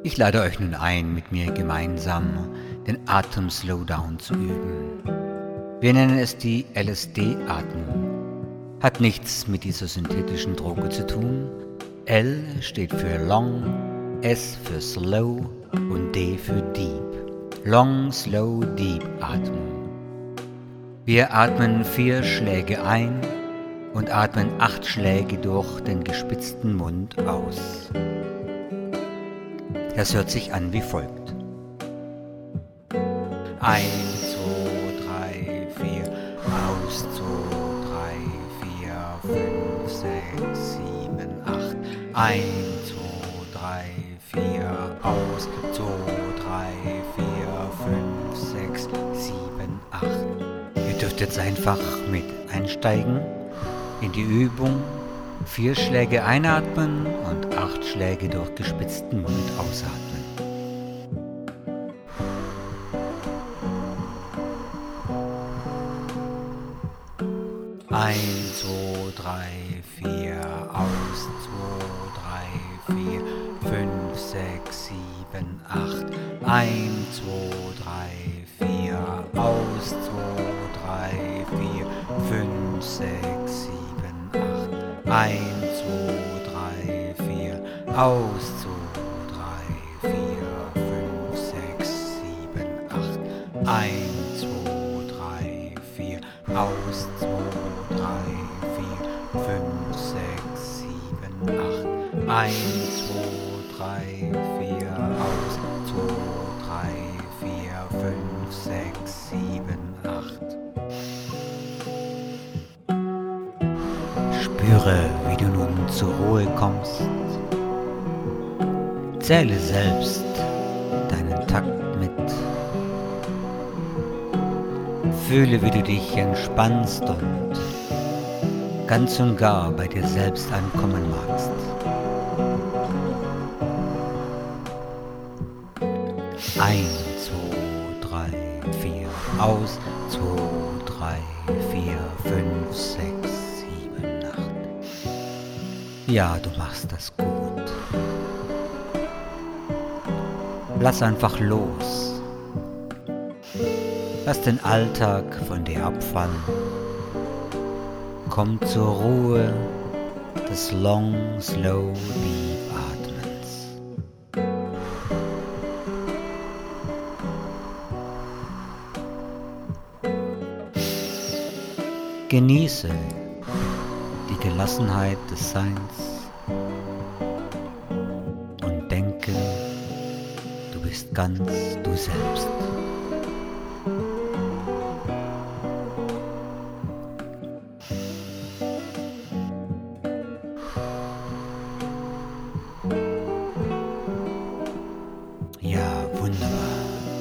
Ich lade euch nun ein, mit mir gemeinsam den Atem-Slowdown zu üben. Wir nennen es die LSD-Atmung. Hat nichts mit dieser synthetischen Droge zu tun. L steht für Long, S für Slow und D für Deep. Long, Slow, Deep Atmung. Wir atmen 4 Schläge ein und atmen 8 Schläge durch den gespitzten Mund aus. Das hört sich an wie folgt. 1, 2, 3, 4, aus, 2, 3, 4, 5, 6, 7, 8. 1, 2, 3, 4, aus, 2, 3, 4, 5, 6, 7, 8. Ihr dürft jetzt einfach mit einsteigen in die Übung. 4 Schläge einatmen und 8 Schläge durch gespitzten Mund ausatmen. Eins, 2, 3, 4, aus, 2, 3, 4, 5, 6, 7, 8. 1, 2, 3, 4, aus, 2, 3, 4, 5, 6, 7, 8. 1, 2, 3, 4, aus, 2, 3, 4, 5, 6, 7, 8. 1, 2, 3, 4, aus, 2, 3, 4, 5, 6, 7, 8. 1, 2, 3, 4, aus, 2, 3, 4, 5, 6, 7, 8. Spüre, wie du nun zur Ruhe kommst. Zähle selbst deinen Takt mit. Fühle, wie du dich entspannst und ganz und gar bei dir selbst ankommen magst. 1, 2, 3, 4, aus, 2, 3, 4, 5, 6, 7, 8. Ja, du machst das gut. Lass einfach los. Lass den Alltag von dir abfallen. Komm zur Ruhe des Long, Slow, Deep Atmens. Genieße die Gelassenheit des Seins und denke, du bist ganz du selbst. Ja, wunderbar.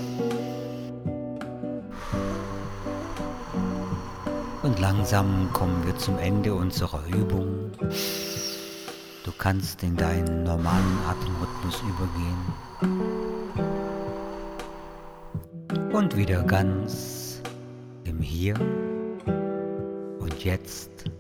Und langsam kommen wir zum Ende unserer Übung. Du kannst in deinen normalen Atemrhythmus übergehen. Und wieder ganz im Hier und Jetzt